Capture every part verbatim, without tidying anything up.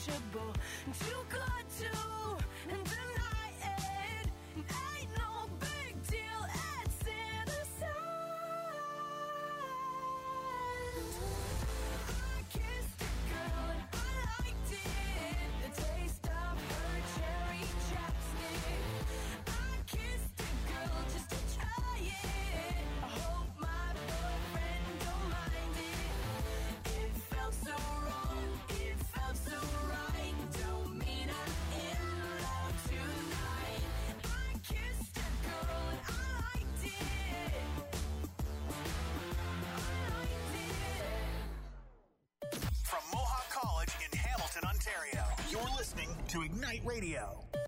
untouchable, too good to deny it. Ain't no big deal, it's innocent. I kissed a girl and I liked it, the taste of her cherry chapstick. I kissed a girl just to try it. I hope my boyfriend don't mind it. It felt so wrong, it felt so right. Don't mean I'm in love tonight. I kissed a girl and I liked it. I liked it. From Mohawk College in Hamilton, Ontario, you're listening to Ignite Radio.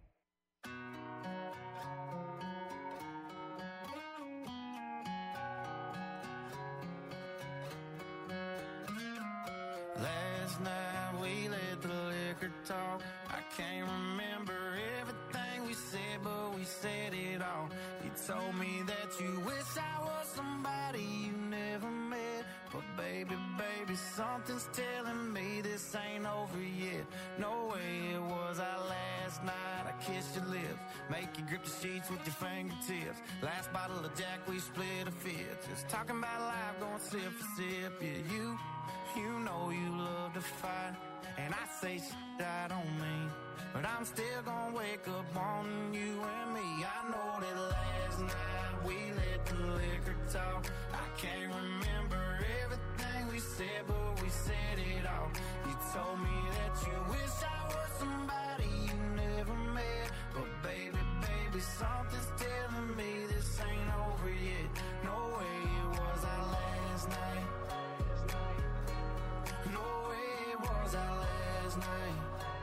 Last night we let the liquor talk. I can't remember everything we said, but we said it all. You told me that you wish I was somebody you never met. But baby, baby, something's telling me this ain't over yet. No way it was our last night. I kissed your lips, make you grip the sheets with your fingertips. Last bottle of Jack, we split a fifth. Just talking about life, going sip for sip. Yeah, you, you know you love to fight, and I say shit I don't mean, but I'm still gonna wake up wanting you and me. I know that last night we let the liquor talk. I can't remember everything we said, but we said it all. You told me that you wish I was somebody you never met. But baby, baby, something's telling me this ain't over yet. No way it was our last night. No way it was our last night.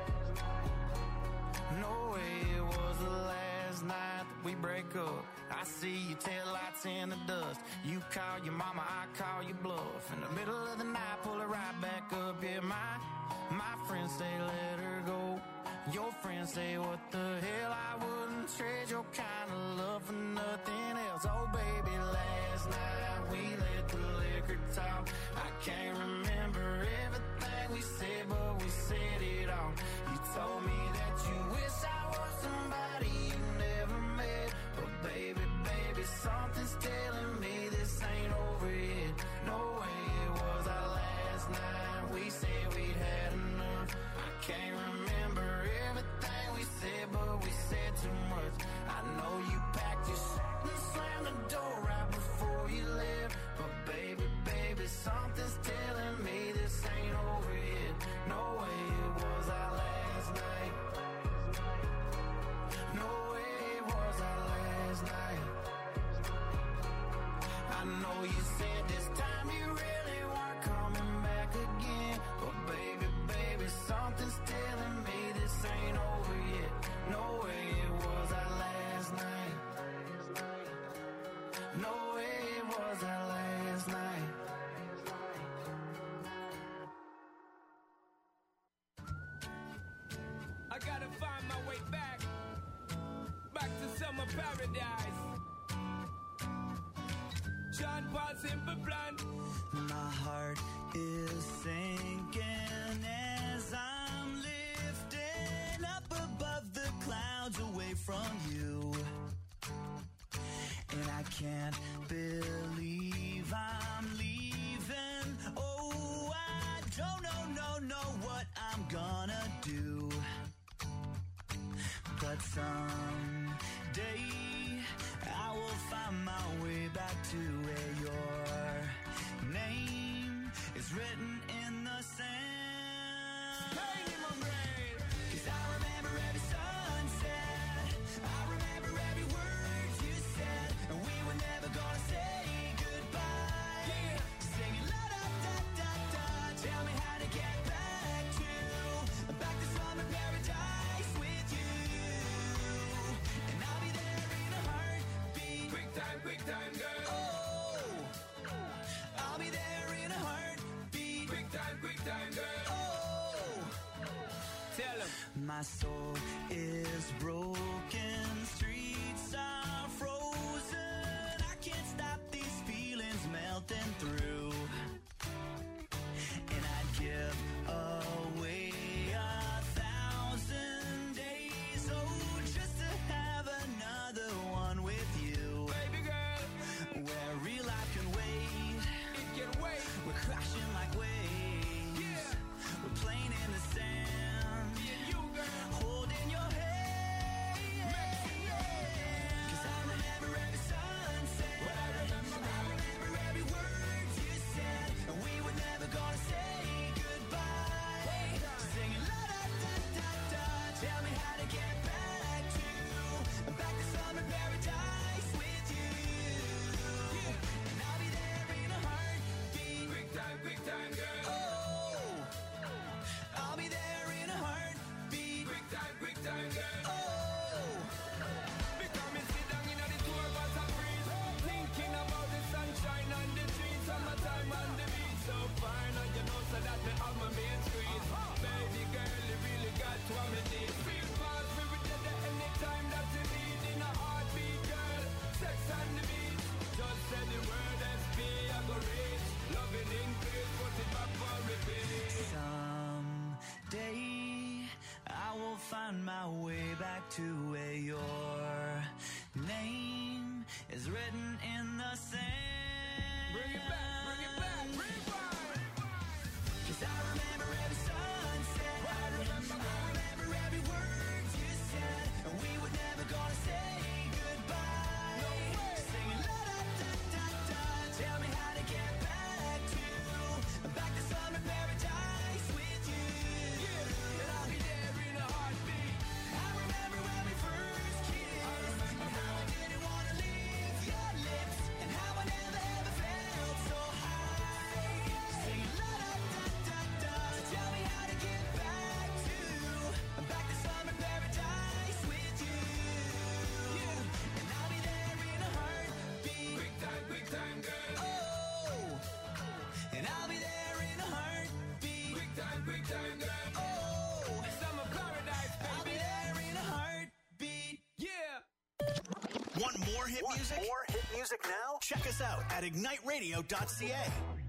No way it was the last night that we break up. I see your taillights in the dust. You call your mama, I call your bluff. In the middle of the night, pull her right back up. Yeah, my, my friends say let her go. Your friends say what the hell, I wouldn't trade your kind of love for nothing else. Oh baby, last night we let the liquor talk. I can't remember everything we said, but we said it all. You told me that you wish I was somebody you never met. But baby, baby, something's telling me this ain't over yet. No way it was our last night. We said we'd had enough. I can't remember everything we said, but we said too much. I know you packed your shit and slammed the door right before you left. But baby, baby, something's telling me this ain't over yet. No way it was our last night. No way it was our last night. I know you said this time you really weren't coming back again. But baby, baby, something's telling me this ain't over yet. No way it was our last night. No way it was our last night. I gotta find my way back, back to summer paradise. John Paul Simple Plan. My heart is sinking as I'm lifting up above the clouds away from you. And I can't believe I'm leaving. Oh, I don't know, no, know what I'm gonna do. But someday I will find my way back to where your name is written in the sand. Hey, my brain. 'Cause I remember every sunset, I remember every word you said, and we were never gonna say goodbye. Yeah. Singing la da da da da. Tell me how to get back to back to summer paradise with you, and I'll be there in a heartbeat. Quick time, quick time, girl. Oh, I'll be there in a heartbeat. Quick time, quick time, girl. Oh, Tell 'em. my soul is broken, streets are frozen. I can't stop these feelings melting through, and I'd give away a find my way back to where your name is written in the sand. Bring it back, bring it back, rewind. 'Cause I remember every sunset. I remember, I remember every word you said. And we were never gonna say goodbye. No way. Singing la da da da da. Tell me how to get back to back to summer paradise with you. Yeah, and I'll be there in a heartbeat. I remember when we first kissed, and how I didn't want to leave your lips, and how I never ever felt so high. Singing la da da da da. So tell me how to get back to back to summer paradise with you. Yeah, and I'll be there in a heartbeat. Quick time, quick time, girl. Oh, and I'll be there in a heartbeat. Quick time, quick time, girl. Oh, Summer paradise, I'll be baby. there in a heartbeat. Yeah. Want more hit Want music? more hit music now? Check us out at ignite radio dot c a.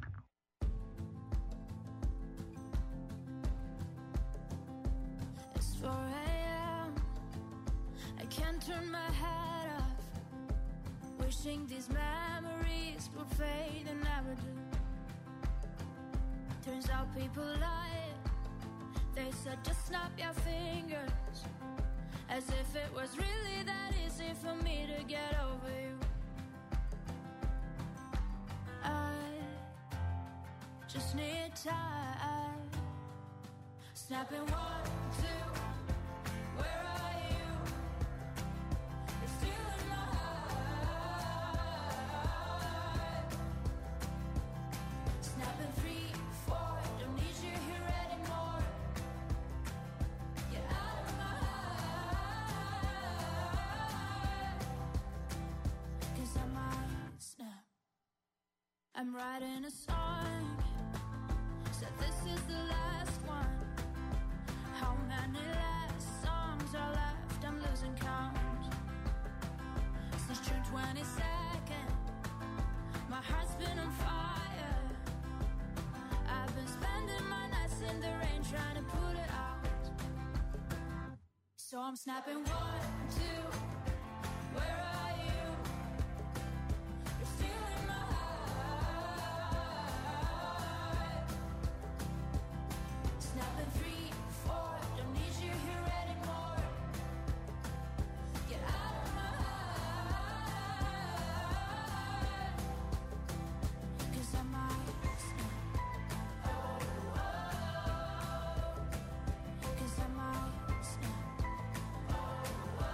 It's four a.m. I can't turn my head off. Wishing these memories would fade and never do. Turns out people lie. They said just snap your fingers, as if it was really that easy for me to get over you. I just need time. Snapping one, two, where are you? You're still in my heart. Snapping three, four, don't need you here anymore. Get out of my heart. 'Cause I might snap. I'm writing a song. Said this is the last one. How many last songs are left? I'm losing count. Since June twenty-second, my heart's been on fire. I've been spending my nights in the rain trying to put it out. So I'm snapping one, two, where are you? You're still in my heart. Snapping three, four, don't need you here anymore. Get out of my heart. 'Cause I might snap. Oh, oh. 'Cause I might snap. Oh,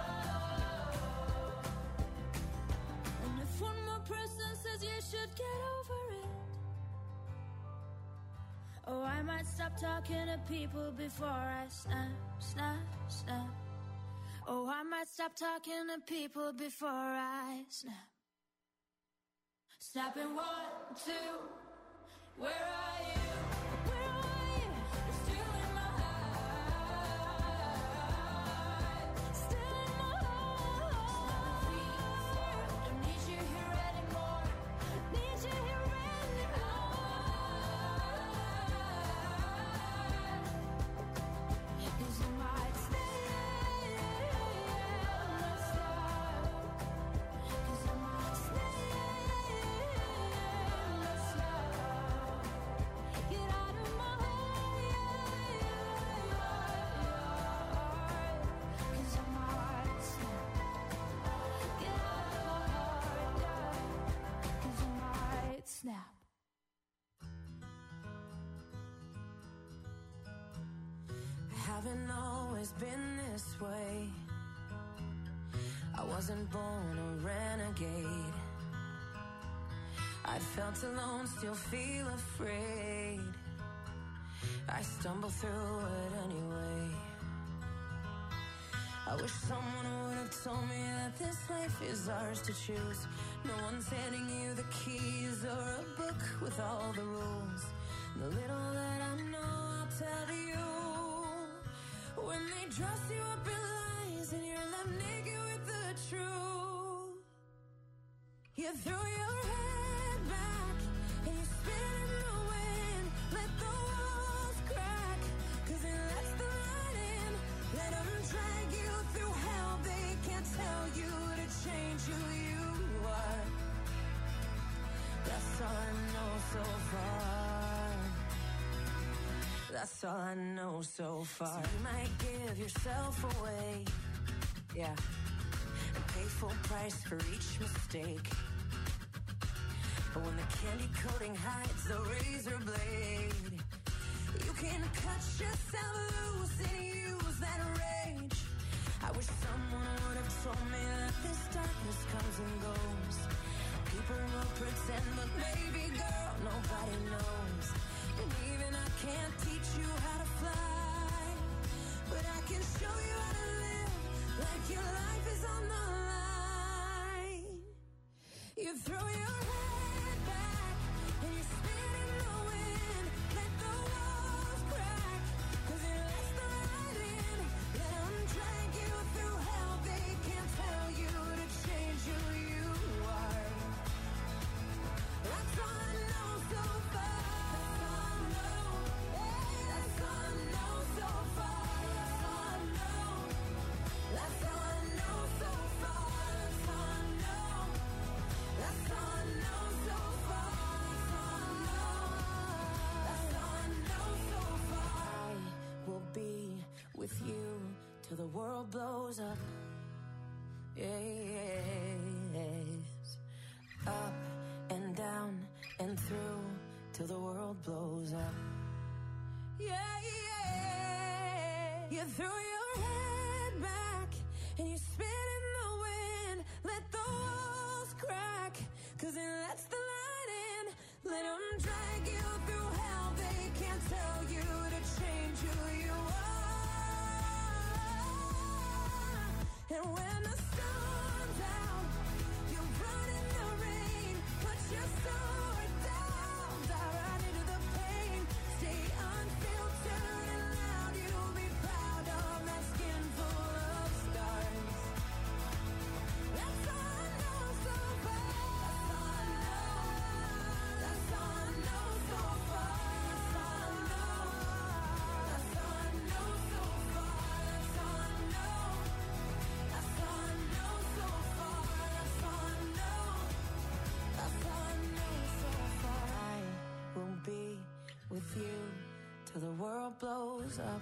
oh. And if one more person says you should get over it, oh, I might stop talking to people before I snap, snap, snap. Oh, I might stop talking to people before I snap. Snapping one, two, where are you? Where are you? You're still in my heart. Still in my heart. Snapping three, four, don't need you here anymore. Need you here anymore. 'Cause I might stay, let's stop. 'Cause I might stay, let's stop. Get out of my heart. 'Cause I might snap. Get out of my heart, yeah. 'Cause I might snap. Haven't always been this way. I wasn't born a renegade. I felt alone, still feel afraid. I stumble through it anyway. I wish someone would have told me that this life is ours to choose. No one's handing you the keys or a book with all the rules. The little that I know, I'll tell to you. When they dress you up in lies and you're left naked with the truth, you throw your head back and you spin in the wind. Let the walls crack, 'cause it lets the light in. Let them drag you through hell. They can't tell you to change who you are. That's all I know so far. That's all I know so far. So you might give yourself away, yeah, and pay full price for each mistake. But when the candy coating hides the razor blade, you can cut yourself loose and use that rage. I wish someone would have told me that this darkness comes and goes. People will pretend, but baby girl, nobody knows. And even I can't teach you how to fly, but I can show you how to live like your life is on the line. You throw your head back and you spin in the wind. Let the walls crack, 'cause it lets the light in. Let them drag you through hell. They can't tell you to change who you are. That's all I know so far. That's all I know so far. That's all I know. That's all I know so far. That's all I know. That's all I know so far. That's all I know. That's all I know so far. I will be with you till the world blows up. Yes. Up and down and through till the world blows up. Yeah, yeah. You throw your head back and you spin in the wind. Let the walls crack, 'cause it lets the light in. Let them drag you through hell. They can't tell you to change who you are. And when the sun's out, you run in the rain. Put your sword down, dive right into the pain. Stay unfiltered and loud. You'll be proud of that skin full of scars. That's all I know so far. That's all I know. That's all I know so far. That's all I know. That's all I know so far. That's all I know. That's all I know so far. That's all I know. That's all I know so far. I will be with you till the world blows up.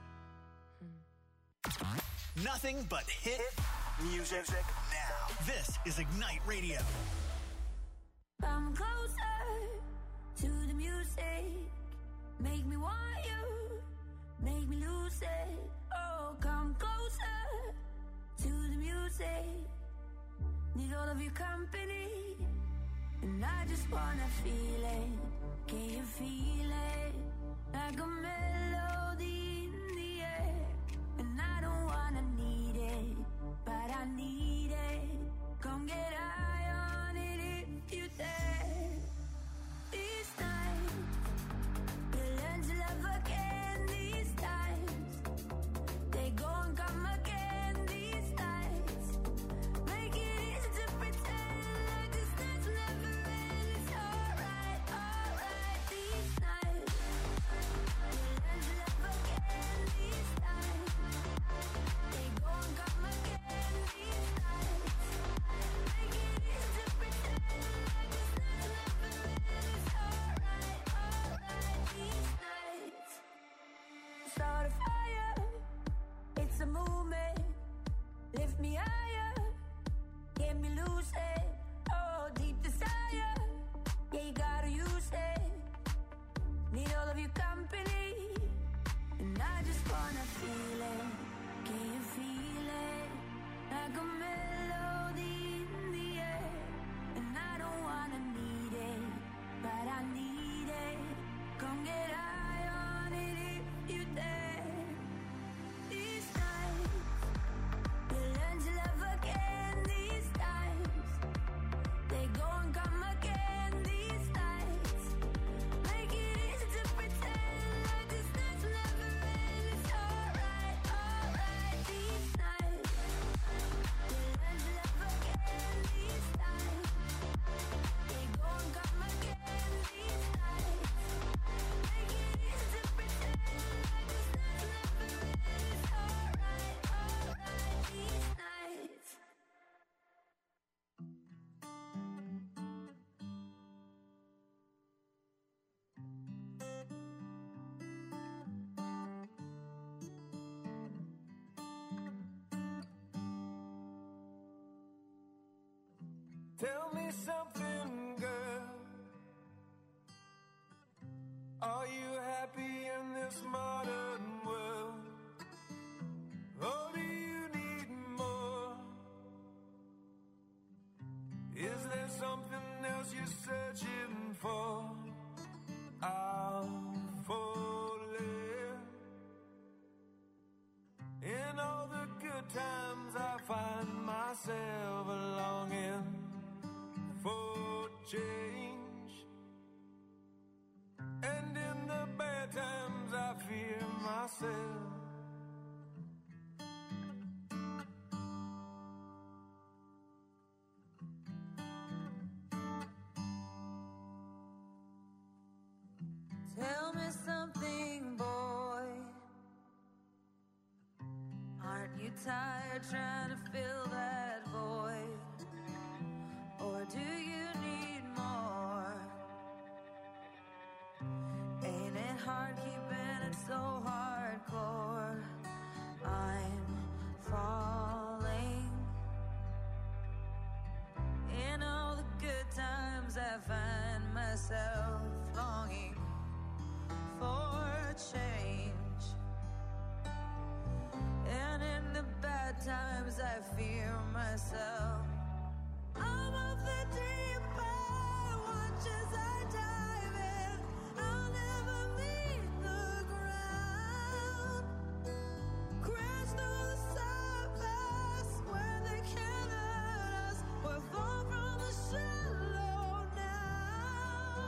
Nothing but hit music now. This is Ignite Radio. Come closer to the music. Make me want you. Make me lose it. Oh, come closer to the music. Need all of your company. And I just wanna feel it. Can you feel it? Like a melody in the air. And I don't wanna need it, but I need it. Come get high on it if you dare. These nights, you'll learn to love again. These times, they go and come again. These nights, make it easy to pretend like this night's never end. It's alright, alright. These nights, you'll learn to love again. These times, they go and come again. These nights, make it easy to pretend like this night's never end. It's alright, alright. These nights, start a fire. It's a movement. Lift me higher. Get me lucid. Oh, deep desire. Yeah, you gotta use it. Need all of your company. And I just wanna feel it. Can you feel it? Like a melody in the air. And I don't wanna need it, but I need it. Come get high on it if you dare. These nights, you learn to love again. These times, they go and come again. These nights, make it easy to pretend like this night's never end. It's alright, alright. These nights, you learn to love again. These times, they go and come again. These nights, make it Tell me something, girl. Are you happy in this modern world? Or do you need more? Is there something else you're searching for? I'm falling. In all the good times I find myself longing for change. And in the bad times I fear myself. Tell me something, boy. Aren't you tired trying to fill that void? Or do you need more? Ain't it hard keeping it so hardcore? I'm falling. In all the good times I find myself longing for change. And in the bad times I fear myself. I'm of the deep end, watch as I dive in. I'll never meet the ground. Crash through the surface where they can't hurt us. We're far from the shallow now.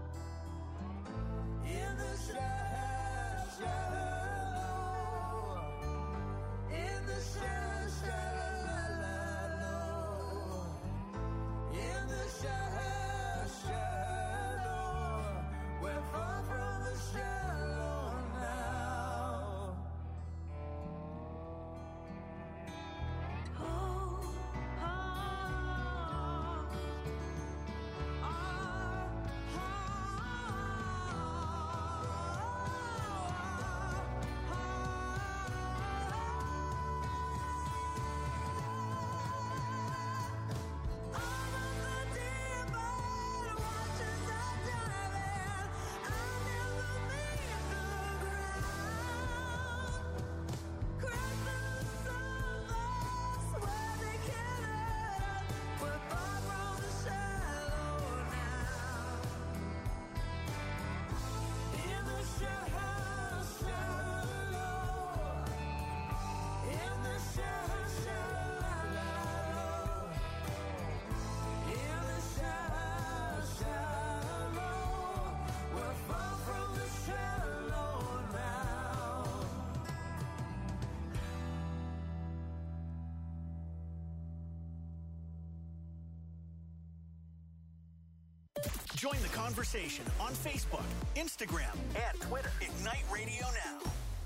In the shallow, shallow. In the shallow, shallow. In the shallow, shallow. We're far from the shallow now. Oh, oh, Join the conversation on Facebook, Instagram, and Twitter. Ignite Radio Now.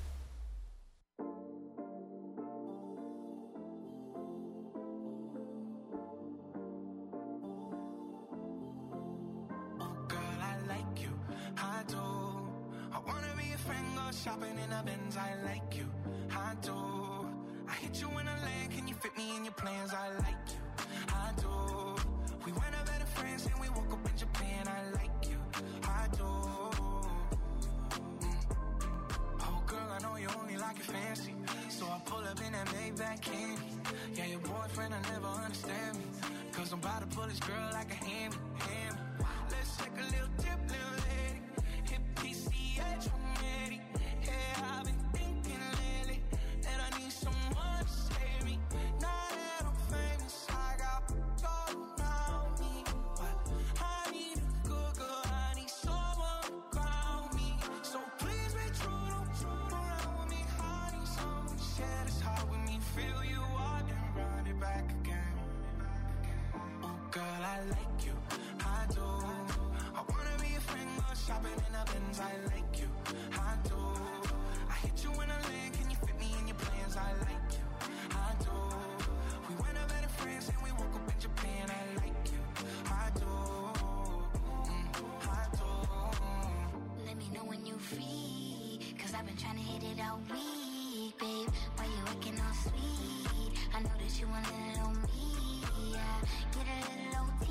Girl, I like you, I do. I wanna be a friend, go shopping in a Benz. I like you, I do. I hit you in a lane, can you fit me in your plans? I like you, I do. We went up better friends and we woke up in Japan. I like you, I do. Mm. Oh girl, I know you only like it fancy, so I pull up in that Maybach candy. Yeah, your boyfriend will never understand me, cause I'm about to pull this girl like a hammy, hammy. Let's take a little dip, little lady. Hit P C H one eighty. Yeah, I've been thinking lately that I need someone to save me. Now that I'm famous, I got gold around me, but I need a good girl. I need someone to ground me. So please be true, don't true around with me. I need someone to share this heart with me. Feel you out and run it back again. Oh girl, I like you, I do. I wanna be a friend, go shopping in a Benz. I like you, I do. I hit you in a lane, can you fit me in your plans? I like you, I do. We went up better friends and we woke up in Japan. I like you, I do. Mm, I do. Let me know when you free, cause I've been trying to hit it all week, babe. Why you acting all sweet? I know that you want a little me, yeah. Get a little O T,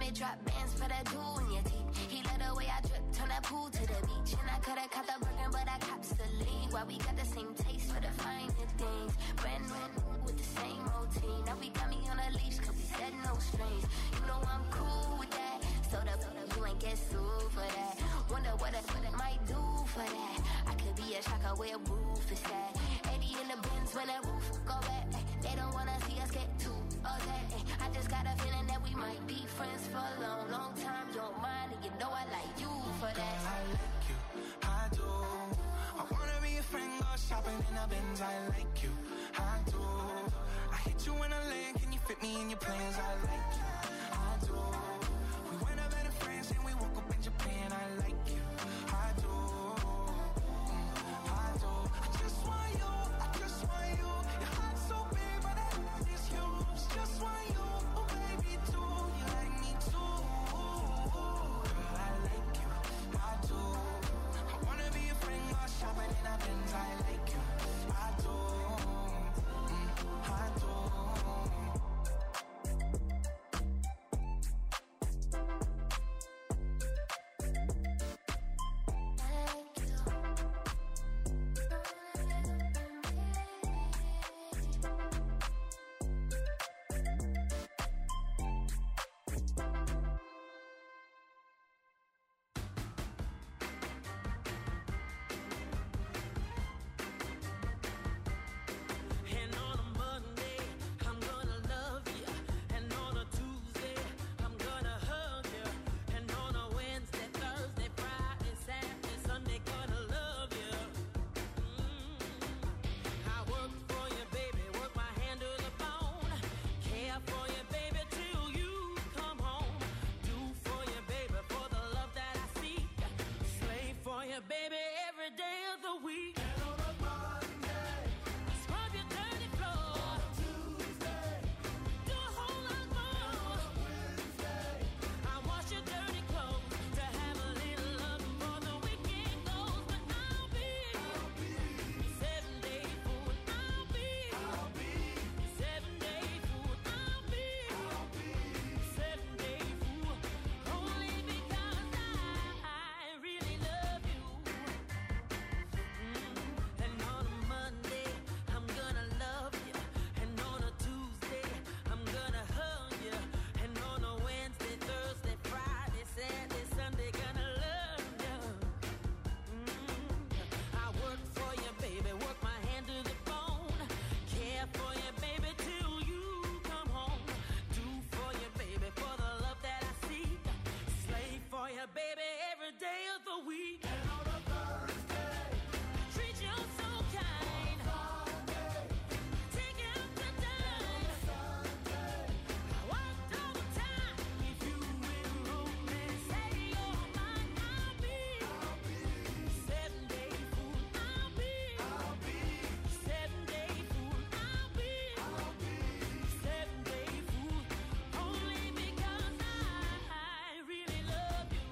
me drop bands for that jewel in your teeth. He let the way I drip, turn that pool to the beach. And I coulda caught the Birkin, but I cops the lead. Why we got the same taste for the finer things. Brand new with the same routine. Now we got me on a leash, cause we said no strings. You know I'm cool with that. So the you ain't get sued for that. Wonder what I, what I might do for that. I could be a shocker where a roof is at. eighty in the bins when that roof go back. They don't wanna see us get too upset. I just got a feeling that we might be friends for a long, long time. You don't mind, and you know I like you for that. Girl, I like you, I do. I wanna be a friend, go shopping in the bins. I like you, I do. I hit you in a lane, can you fit me in your plans? I like you, I do. We went up better friends and we woke up in Japan. I like you, I do. Mm, I do. I just want you, I just want you. Your heart's so big, but that is huge. Just want you, oh baby, too. You like me too. Girl, I like you, I do. I wanna be a friend, go shopping in a Benz. I like you, I do. Mm, I do. And on a Monday, I'm gonna love you. And on a Tuesday, I'm gonna hug you. And on a Wednesday, Thursday, Friday, Saturday, Sunday, gonna love you. Mm. I work for you, baby, work my hand to the bone. Care for you, baby, till you come home. Do for you, baby, for the love that I seek. Slave for you, baby, every day of the week. Scrub your dirty floor. Do a whole lot more. I wash your dirty clothes to have a little love before the weekend goes. But I'll be seven day fool. I'll be seven day fool. I'll be seven day fool. Only because I really love you. Mm. And on a Monday, I'm gonna love you. And on a Tuesday, I'm gonna hug you. And on a Wednesday, Thursday, Friday, Saturday, Sunday, gonna love you. Mm. I work for you, baby, work my hand to the bone. Care for you, baby, till you come home. Do for you, baby, for the love that I seek. Slave for you, baby, every day of the week. Treat you so kind. Take you out to dine. I worked overtime. If you will romance, say you're mine. I'll be seven day fool. I'll be seven day fool. I'll be seven day fool. Only because I really love you.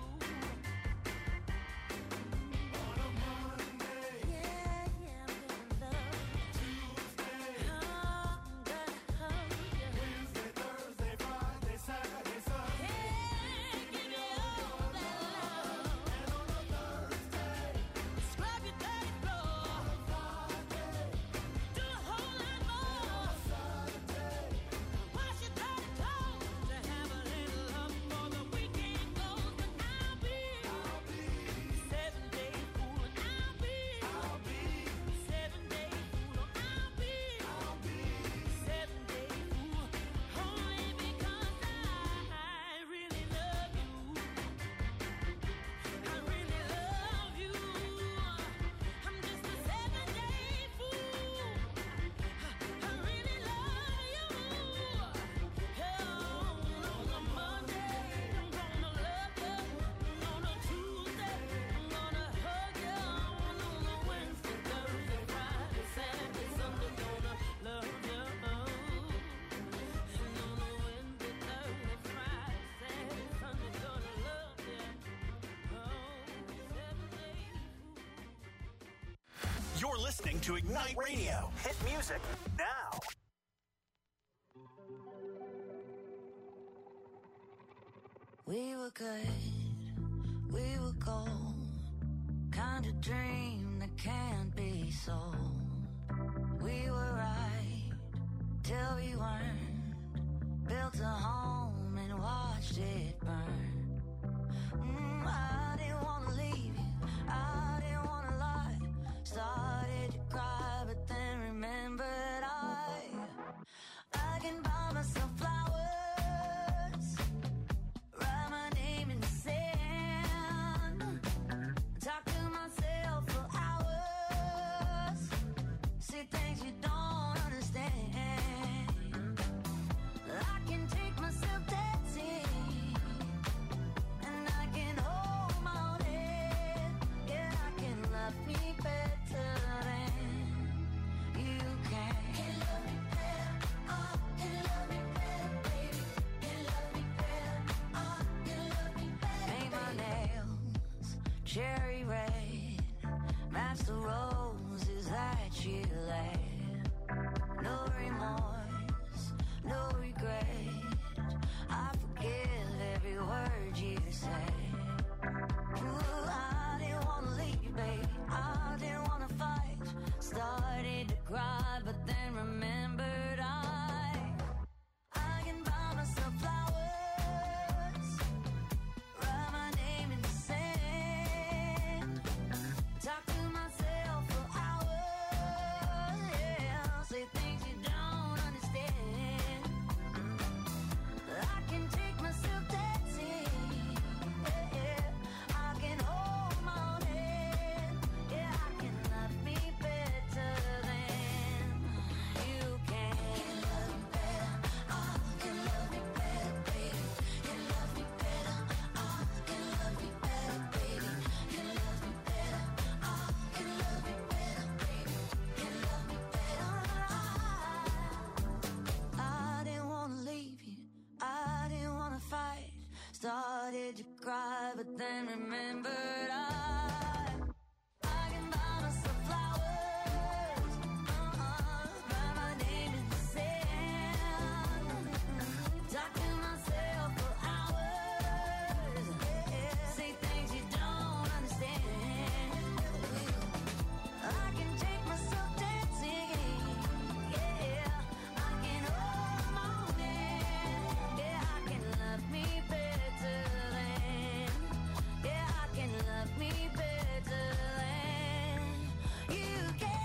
You're listening to Ignite Radio. Hit music now. We were good, we were gold. Kind of dream that can't be sold. We were right till we weren't. Built a home and watched it burn. Mm, I didn't want to leave you, I didn't want to lie. Started to cry, but then remembered I I can buy myself flowers, write my name in the sand, talk to myself for hours, see things you don't understand. I can take myself dancing, and I can hold my own head. Yeah, I can love me better than you can. Can love me better, oh, can love me better, baby. Can love me better, oh, can love me better. Paint my nails cherry red, match the roses that you laid. No remorse, no regret. I forgive every word you say. Ooh, I didn't wanna leave, baby. I didn't wanna fight. Started to cry, but then remembered I I can buy myself flowers, write my name in the sand, talk to myself for hours, yeah, say things you don't understand. I can take myself dancing, yeah, yeah. I can hold my own head, yeah, I can love me better than you can. Can love me better, oh, can love me better, baby. Can love me better, oh, can love me better, baby. Can love me better, oh, can love me better, baby. Can love me better, oh. I didn't wanna leave you, I didn't wanna fight. Started to cry, but then remembered I I can buy myself flowers, uh-uh, write my name in the sand, talk to myself for hours, yeah, say things you don't understand. I can take myself dancing, yeah, I can hold my own hand, yeah, I can love me better than, yeah, I can love me better than you can.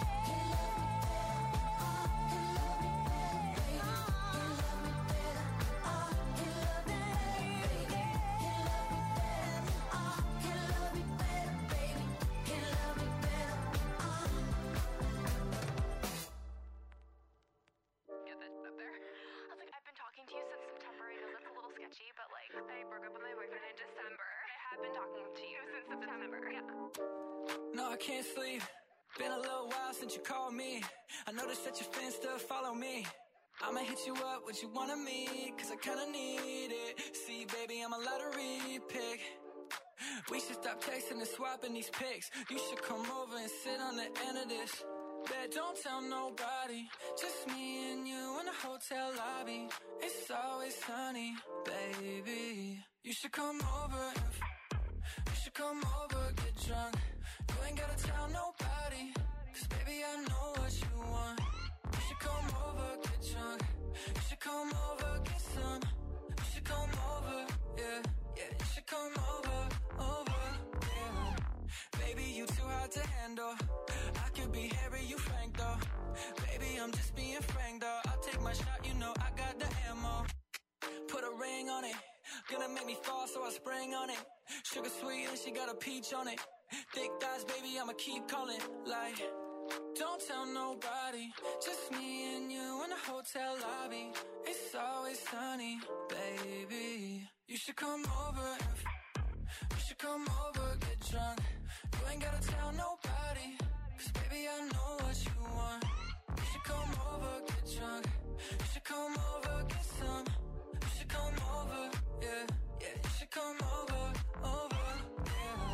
Get that up there. I was like, I've been talking to you since September. I know that's a little sketchy, but like, I broke up with my boyfriend in December. I have been talking to you since September. Yeah. No, I can't sleep. Been a little while since you called me. I noticed that your fans still follow me. I'ma hit you up, what you want of me, cause I kinda need it. See, baby, I'm a lottery pick. We should stop texting and swapping these pics. You should come over and sit on the end of this. Bet don't tell nobody, just me and you in the hotel lobby. It's always sunny, baby. You should come over and f- you should come over, get drunk. You ain't gotta tell nobody, cause baby I know what you want. You should come over, get drunk. You should come over, get some. You should come over, yeah, yeah. You should come over, over, yeah. Baby, you too hard to handle. I could be Harry, you Frank though. Baby, I'm just being frank though. I'll take my shot, you know I got the ammo. Put a ring on it, gonna make me fall, so I spring on it. Sugar sweet and she got a peach on it. Thick thighs, baby, I'ma keep calling. Like, don't tell nobody, just me and you in the hotel lobby. It's always sunny, baby. You should come over and f- you should come over, get drunk. You ain't gotta tell nobody, cause baby I know what you want. You should come over, get drunk. You should come over, get some. You should come over, yeah, yeah. You should come over, over, yeah.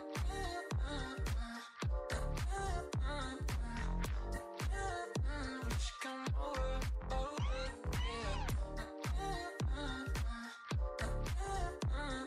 You should come over, over, yeah.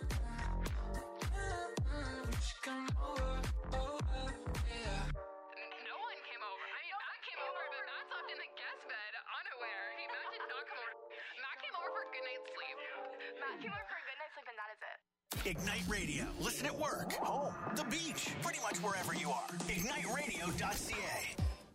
if you went for a good night's sleep and that is it. Ignite Radio. Listen at work, home, the beach, pretty much wherever you are. ignite radio dot c a.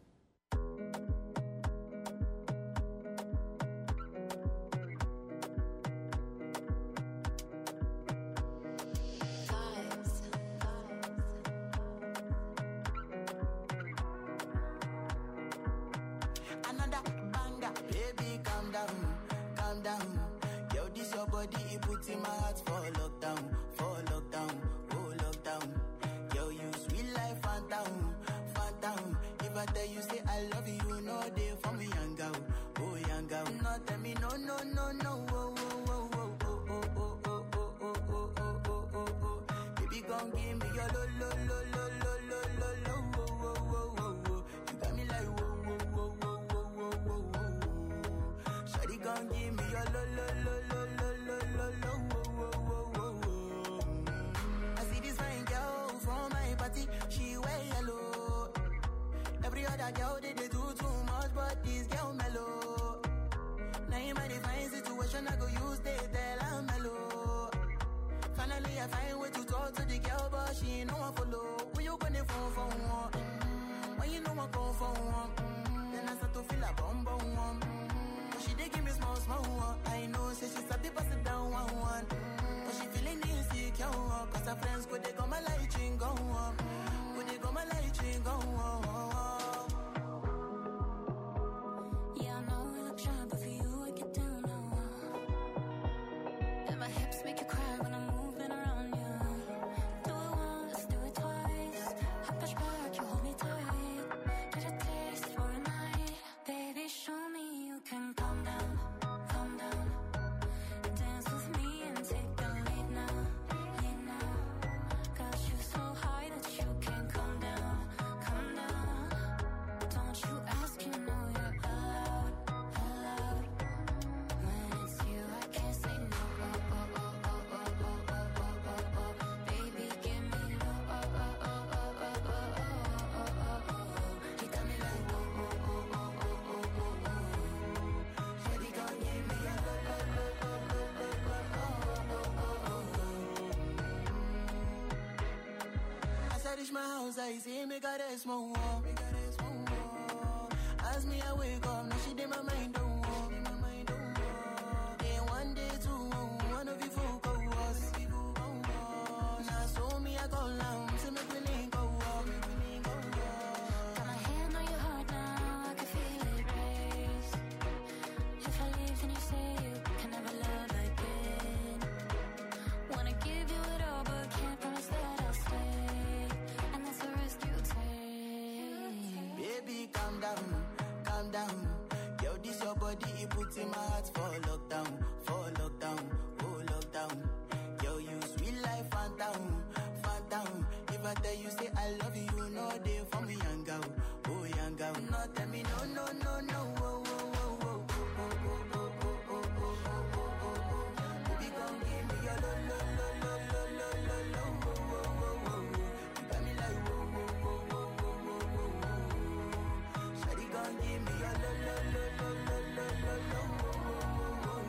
Another banger, baby, calm down, calm down. Yo, this your body, it puts in my heart for lockdown, for lockdown, oh lockdown. Yo, you sweet life, phantom, phantom. If I tell you say I love you, no day for me, young girl, oh young girl. No tell me no, no, no, no, oh, oh, oh, oh, oh, oh, oh, oh, oh, oh, oh, oh, oh, oh. Baby, gon' give me your lo, lo, lo, lo, lo, lo, lo, lo, oh, oh, oh, oh, oh. You got me like whoa, whoa, whoa, whoa, whoa, whoa, whoa, whoa. Shawty gon' give me your lo, lo, lo, lo, lo, lo, lo, lo, whoa, whoa, whoa, whoa. I see this fine girl from my party, she wear yellow. Every other girl they, they do too much, but this girl mellow. Now in my divine situation, I go use they tell I'm mellow. Finally, I find way to talk to the girl, but she ain't no one follow. When you gonna phone for one? Mm-hmm. When you know I come for one? Mm-hmm. Then I start to feel a bum bum one. Mm-hmm. But she dey give me small small one. I know, say she's a bit sit down one one. Mm-hmm. But she feeling insecure, one. Cause her friends could they come my light ring go on. Could they come my light ring go on. Yeah, I know we look shy, but for you I get down low. And my hips make you cry when I'm moving around you. Do it once, do it twice. I push back, you hold me tight. Get a taste for a night. Baby, show me you can calm down, calm down. Dance with me and take the lead now, lead now. Got you so high that you can't come down, come down. Don't you ask, you know you're allowed, allowed. When it's you, I can't say no. Oh, oh, oh, oh, oh, oh, oh, oh, oh, oh. Baby, give me low. Oh, oh, oh, oh, oh, oh, oh, oh, oh, oh. You got me like whoa, whoa, whoa, whoa, whoa, whoa, whoa, whoa. Shawty gon' give me a low, low, low, low, low, low, low, oh, oh, oh, oh. As I reach my house, I see me got a small wall. As me, I wake up, now she did my mind don't walk. Then one day, two, one of you folk go was. Now so me, I go down, so make me link go walk. Got my hand on your heart now, I can feel it race. If I leave, then you say you can never love again. Wanna give you it all, but can't promise that I'll stay. And that's a risk you take. Baby, calm down, calm down. Yo, this your body, it puts in my heart for lockdown, for lockdown, oh lockdown. Yo, you sweet life, phantom, phantom. If I tell you say I love you, no day for me, young girl, oh young girl. No, tell me no, no, no, no, oh, oh, oh, oh, oh, oh, oh, oh, oh, oh, oh, oh, oh, oh. Baby, gon' give me your lo, lo, lo, lo, lo, lo, lo, lo, oh, oh, oh, oh, oh. You got me like whoa, whoa, whoa, whoa, whoa, whoa, whoa, whoa. Shawty gon' give me your lo, lo, lo, lo, lo, lo, lo, lo, oh, oh, oh, oh, oh.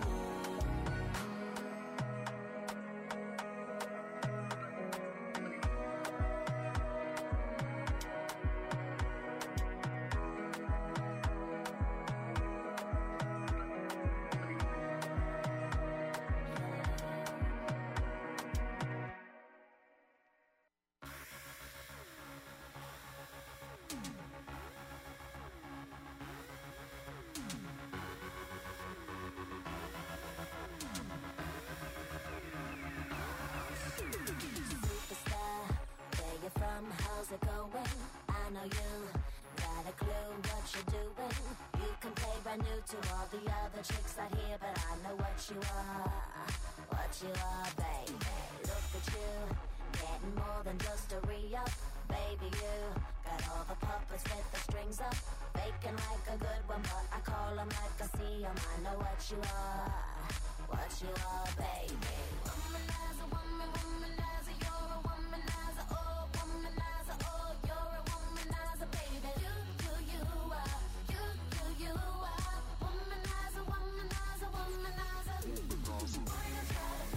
Superstar, where you from? How's it going? I know you got a clue what you're doing. You can play brand new to all the other chicks out here, but I know what you are, what you are, baby. Look at you, getting more than just a re-up. Baby, you got all the puppets with the strings up. Faking like a good one, but I call them like I see them. I know what you are, what you are, baby. Womanizer, woman, womanizer, you're a womanizer, oh, womanizer, oh, you're a womanizer, baby. You, you, you are, you, you, you are, womanizer, womanizer, womanizer. Boy, you gotta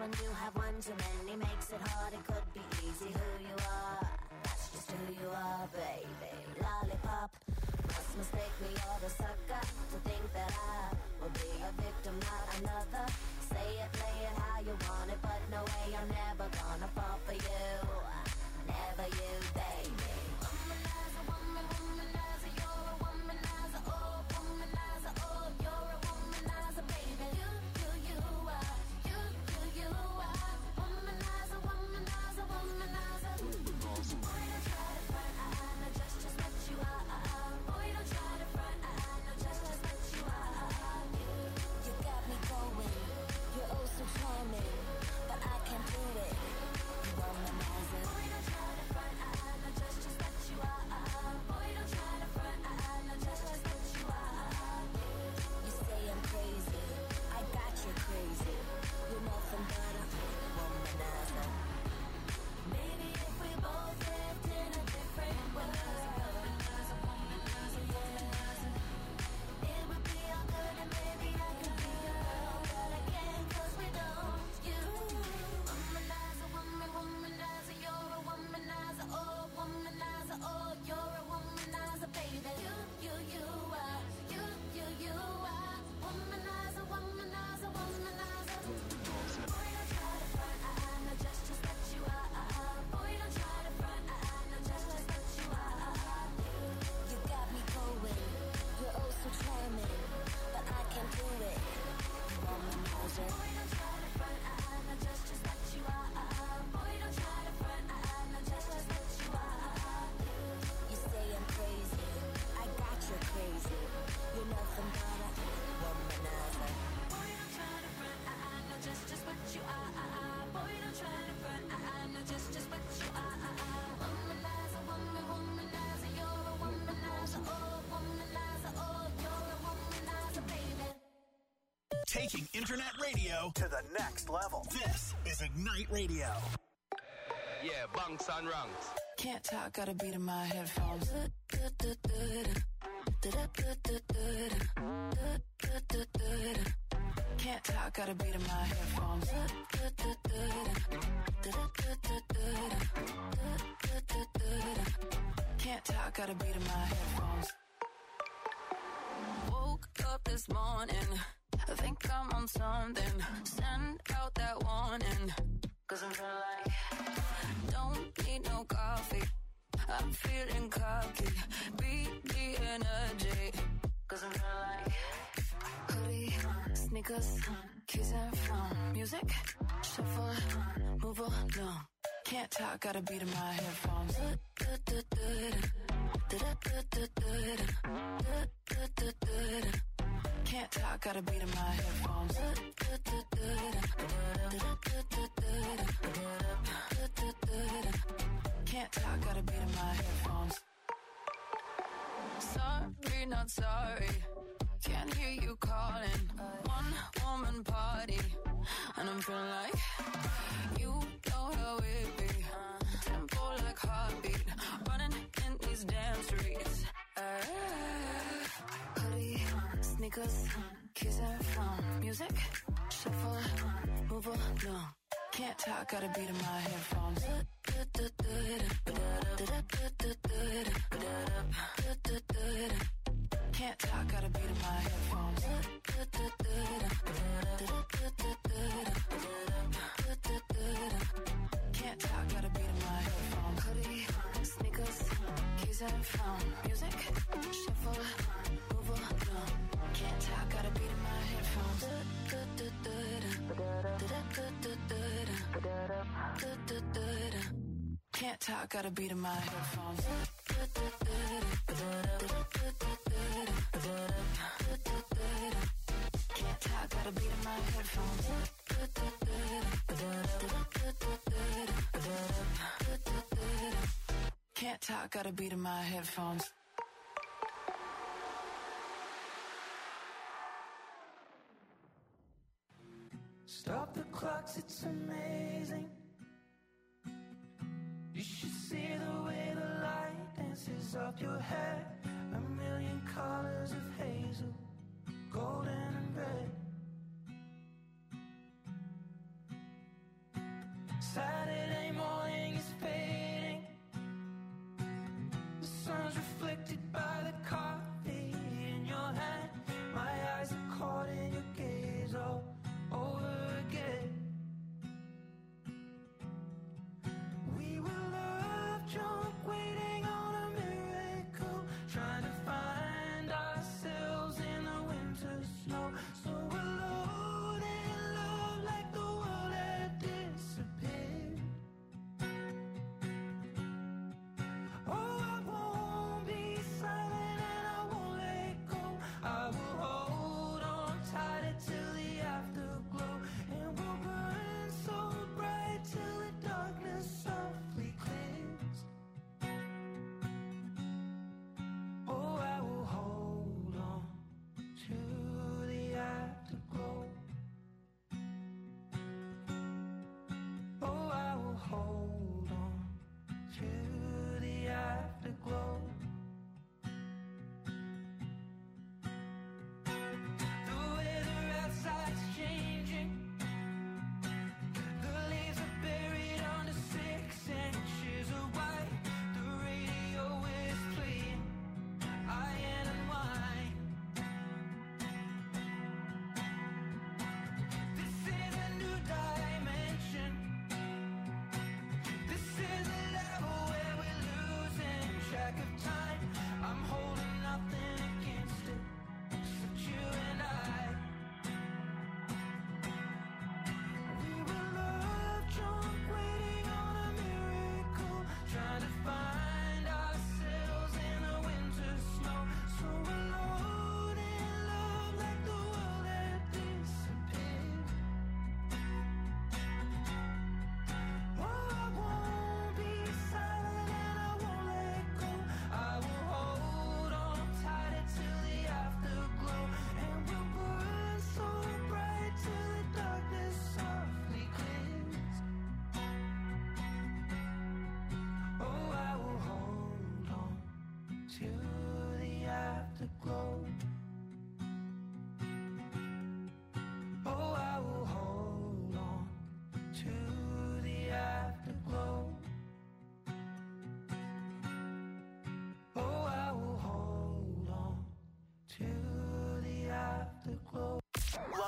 when you have one too many makes it hard, it could be easy. Who you are, that's just who you are, baby. Lollipop, must mistake me or the sucker to think that I will be a victim, not another. Say it, play it how you want it, but no way, I'm never gonna fall for you. Never you, baby. Womanizer, woman, womanizer, you're a womanizer, oh, womanizer, oh, you're a womanizer, baby. You, you, you are, you, you, you are, womanizer, womanizer, womanizer. Boy, don't try to front, I know just, just what you are. Boy, don't try to front, I know just, just what you are. You, you got me going, you're oh so charming, but I can't do it. Womanizer. Boy, don't try to front, I know just, just what you are. Boy, don't try to front, I know just, just what you are. You say I'm crazy, I got you crazy. You're nothing but a womanizer. Maybe if we both lived in a different world, it would be all good and maybe I could be your girl, but I can't 'cause we don't. You, womanizer, woman, womanizer, you're a womanizer, oh, womanizer, oh, you're a womanizer, baby. You, you, you are, you, you, you are, womanizer, womanizer, womanizer. Boy, don't try to front, I know just, just what you are. Boy, don't try to front, I know just, just what you are. You got me going, you're oh so charming, but I can't do it. Womanizer. Boy, don't try to front, I know just, just what you are. Boy, don't try to front, I know just, just what you are. You say I'm crazy, I got you crazy. You're nothing but a womanizer. Boy, don't try to front, I know just, just what you are. Boy, don't try to front, I know just, just what you are. Womanizer, woman, womanizer, you're a womanizer, oh, womanizer, oh, you're a womanizer, baby. Taking internet radio to the next level. This is Ignite Radio. Yeah, bunks and ranks. Can't talk, got a beat in my headphones. Can't talk, got a beat in my headphones. Can't talk, got a beat in my headphones. Woke up this morning, I think I'm on something. Send out that warning, 'cause I'm feeling like don't need no coffee. I'm feeling cocky, beat the energy, 'cause I'm feeling like hoodie, sneakers, keys and phone, music, shuffle, move along. Can't talk, got a beat in my headphones. Can't talk, got a beat in my headphones. Can't talk, got a beat in my headphones. Sorry, not sorry. Can't hear you calling. One woman party, and I'm feeling like you know how it be. Tempo like heartbeat, running in these damn streets. Uh, hoodie, sneakers, keys and phone, music, shuffle, move along. Can't talk, got a beat in my headphones. Can't talk, got a beat in my headphones. Can't talk, got a beat in my headphones. Hoodie, sneakers, keys and phone, music, shuffle, move along. Can't talk, got a beat in my headphones. Can't talk, got a beat in my headphones. Can't talk, got a beat in my headphones. Can't talk, got a beat in my headphones. Stop the clocks, it's amazing. You should see the way the light dances up your hair. A million colors of hazel, golden and red.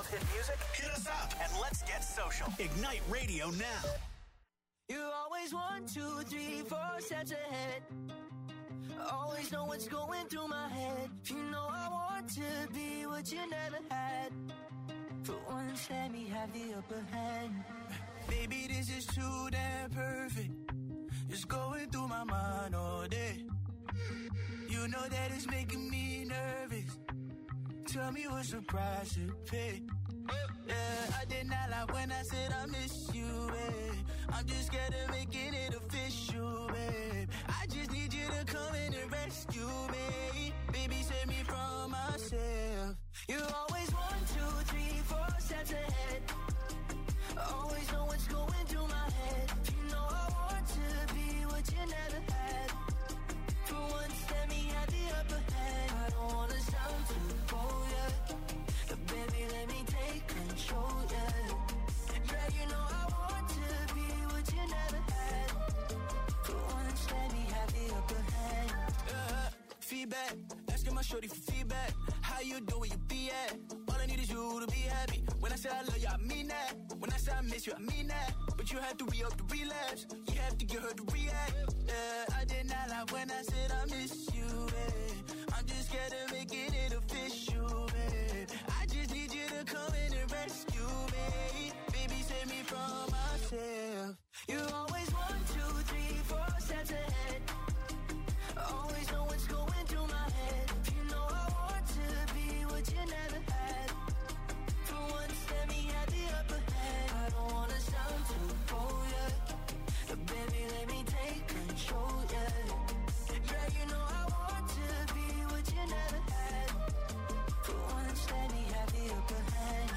hit music? Hit us up and let's get social. Ignite Radio now. You're always one, two, three, four steps ahead. Always know what's going through my head. You know I want to be what you never had. For once, let me have the upper hand. Baby, this is too damn perfect. It's going through my mind all day. You know that it's making me nervous. Tell me what's the price to pay. Yeah, I did not lie when I said I miss you, babe. I'm just scared of making it official, babe. I just need you to come in and rescue me. Baby, save me from myself. You're always one, two, three, four steps ahead. Always know what's going through my head. You know I want to be what you never had. For once, let me have the upper hand. I don't wanna sound too bold, yeah. But baby, let me take control, yeah. Yeah, you know I want to be what you never had. For once, let me have the upper hand. Uh, feedback, asking my shorty for feedback. How you doing, you be at? All I need is you to be happy. When I say I love you, I mean that. When I say I miss you, I mean that. But you have to re-up the relapse. You have to get her to react. Yeah, I did not lie when I said I miss you, babe. I'm just scared of making it official, babe. I just need you to come in and rescue me. Baby, save me from myself. You're always one, two, three, four steps ahead. Always know what's going through my head. You know I want to be what you never had. For once, let me have the upper hand. I don't wanna sound too bold, yeah. But baby, let me take control, yeah. Yeah, you know I want to be what you never had. For once, let me have the upper hand.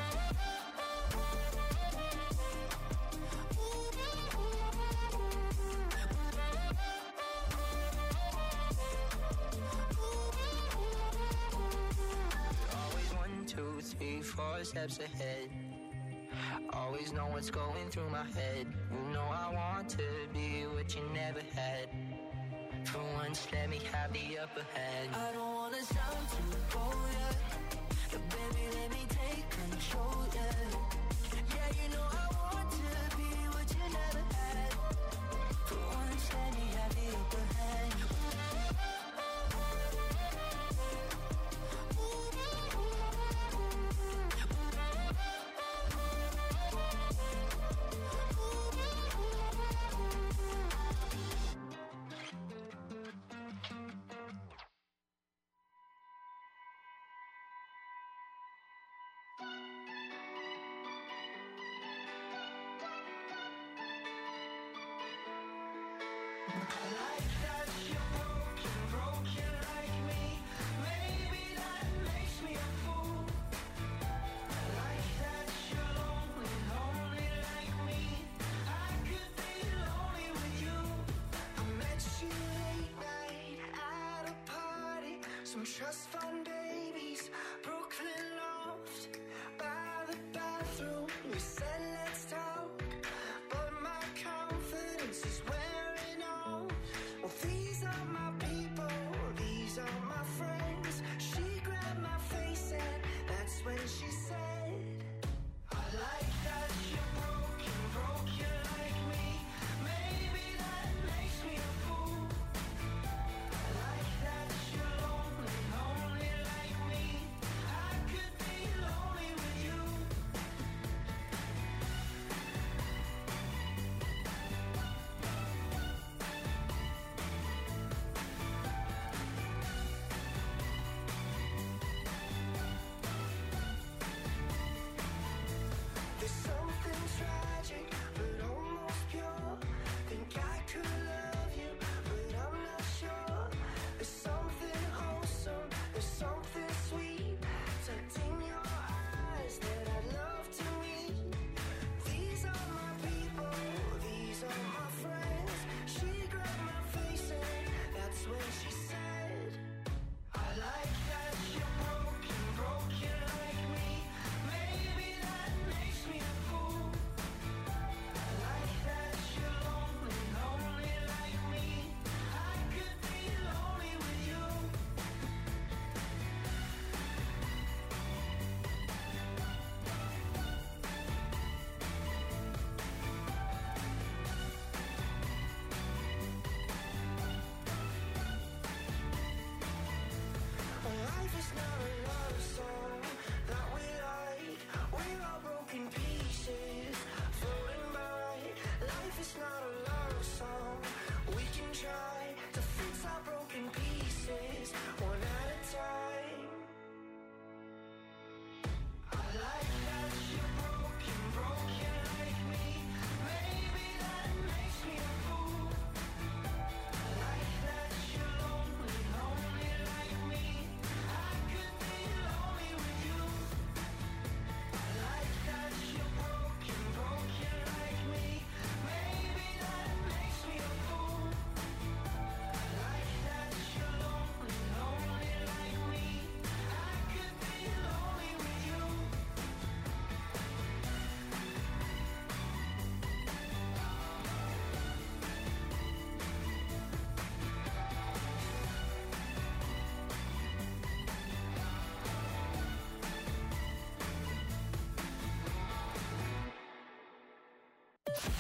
Always one, two, three, four steps ahead. Always know what's going through my head. You know I want to be what you never had. For once, let me have the upper hand. I don't wanna sound too bold, yeah. But baby, let me take control, yeah. Yeah, you know I want to be what you never had. For once, let me have the upper hand. Trust fund babies, Brooklyn loft, by the bathroom. We said let's talk, but my confidence is wearing off. Well, these are my people, these are my friends. She grabbed my face and that's when she said, I like that you're broken, broken like me. Maybe that makes me a fool. I like that you're lonely, lonely like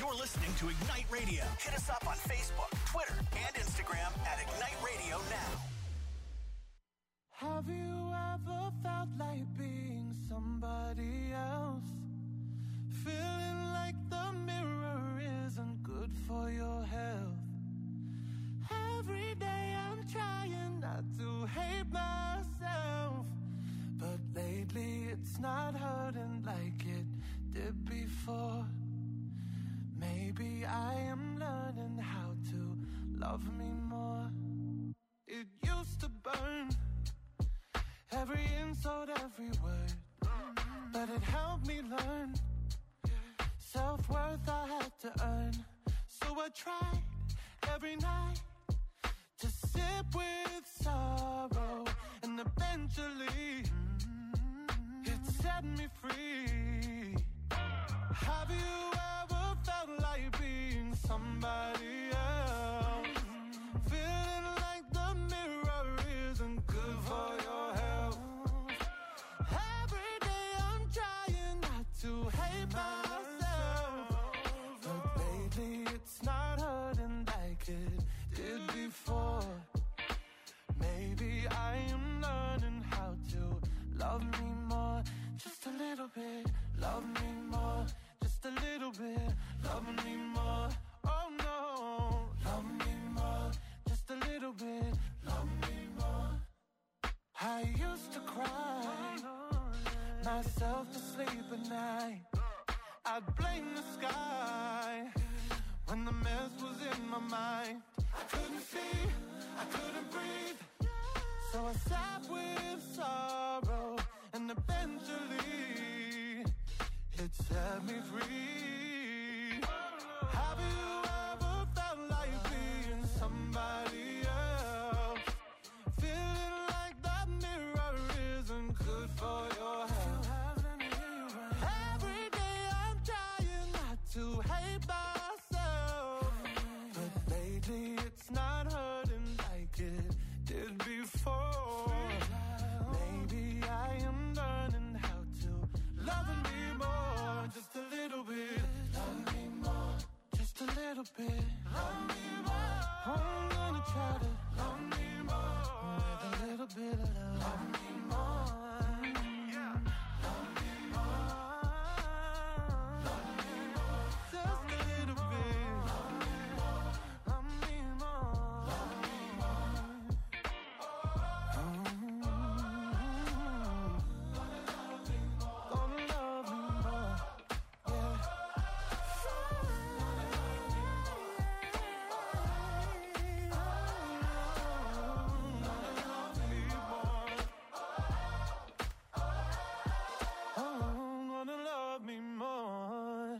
You're listening to Ignite Radio. Hit us up on Facebook, Twitter, and Instagram at Ignite Radio Now. Have you ever felt like being somebody else? Feeling like the mirror isn't good for your health. Every day I'm trying not to hate myself, but lately it's not hurting like it did before. Maybe I am learning how to love me more. It used to burn, every insult, every word, but it helped me learn. Self-worth I had to earn, so I tried every night to sip with sorrow, and eventually it set me free. Have you ever felt like being somebody else? Feeling like the mirror isn't good for your health. Every day I'm trying not to hate myself, but lately it's not hurting like it did before. Maybe I am learning how to love me more. Just a little bit, love me more. Just a little bit, love me more. Oh no, love me more. Just a little bit, love me more. I used to cry myself to sleep at night. I'd blame the sky when the mess was in my mind. I couldn't see, I couldn't breathe, so I sat with sorrow, and eventually it set me free. Have you ever felt like being somebody else? Feeling like that mirror isn't good for your health. Every day I'm trying not to hate myself, but lately it's not hurting like it did before. Maybe I am learning how to love me more. Just a little bit, love me more. Just a little bit, love me more. I'm gonna try to love me more with a little bit of love. Love me more. Yeah. Love me more. Love me more. Just a little bit. Love me more. Love me more. Love me more. Gonna love me more. Yeah. Oh, gonna love me more.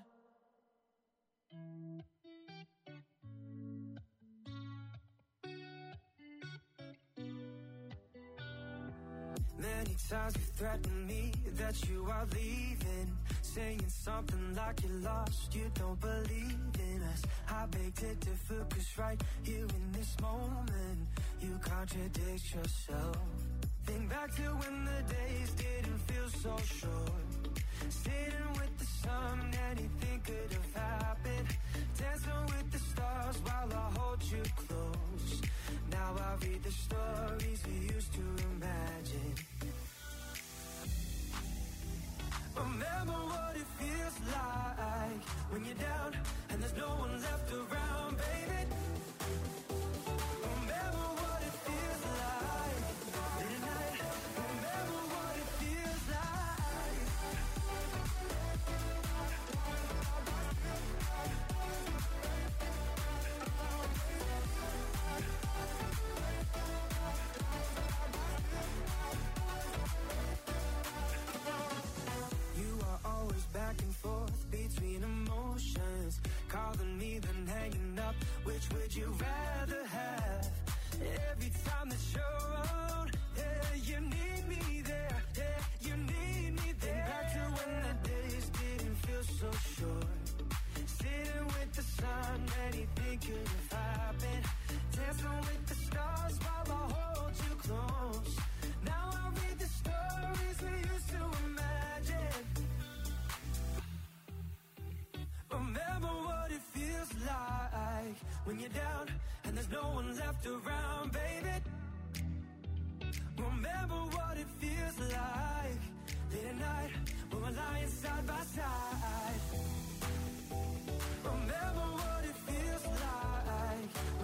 Many times you threatened me that you are leaving, saying something like you're lost, you don't believe in us. I beg to differ, cause right here in this moment, you contradict yourself. Think back to when the days didn't feel so short. Sitting with the sun, anything could have happened. Dancing with the stars while I hold you close. Now I read the stories we used to imagine. Remember what it feels like when you're down and there's no one left around, baby. Remember what it feels like late at night. Remember what it feels like. You are always back and forth between emotions, calling me then hanging up. Which would you rather have? Every time that you're around, yeah, you need me there, yeah, you need me there. Back to when the days didn't feel so short. Sitting with the sun, anything could have happened. Dancing with the stars while I hold you close. Now I read the stories we used to imagine. Remember what it when you're down and there's no one left around, baby. Remember what it feels like late at night when we're lying side by side. Remember what it feels like